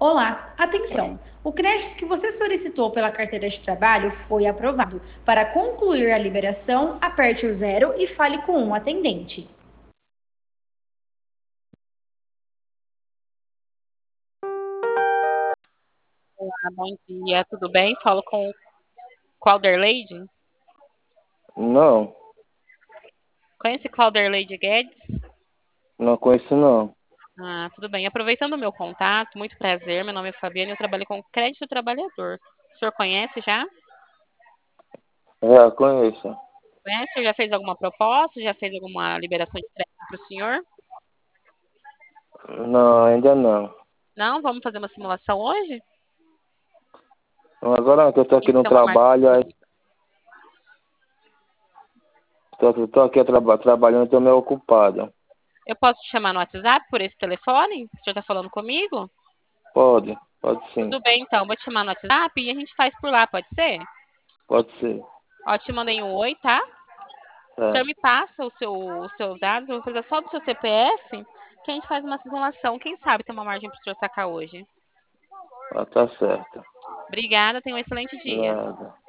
Olá, atenção! O crédito que você solicitou pela carteira de trabalho foi aprovado. Para concluir a liberação, aperte o zero e fale com um atendente. Bom dia, tudo bem? Falo com Clauderleide? Não, Conhece Clauderleide Guedes? não conheço não. Ah, tudo bem. Aproveitando o meu contato, muito prazer, meu nome é Fabiana e eu trabalho com crédito trabalhador. O senhor conhece já? Já conheço. Conhece? Já fez alguma proposta? Já fez alguma liberação de crédito para o senhor? Não, ainda não. Não? Vamos fazer uma simulação hoje? Agora que eu tô Tem aqui que no ser uma margem trabalho, aí justa. tô aqui trabalhando, tô meio ocupado. Eu posso te chamar no WhatsApp por esse telefone? O senhor está falando comigo? Pode sim, Tudo bem, então. Vou te chamar no WhatsApp e a gente faz por lá, pode ser? pode ser. Ó, te mandei um oi, tá? O senhor É, me passa os seus dados, eu vou precisar só do seu CPF, que a gente faz uma simulação. Quem sabe tem uma margem para o senhor sacar hoje. tá certo. Obrigada, tenha um excelente dia. Nada.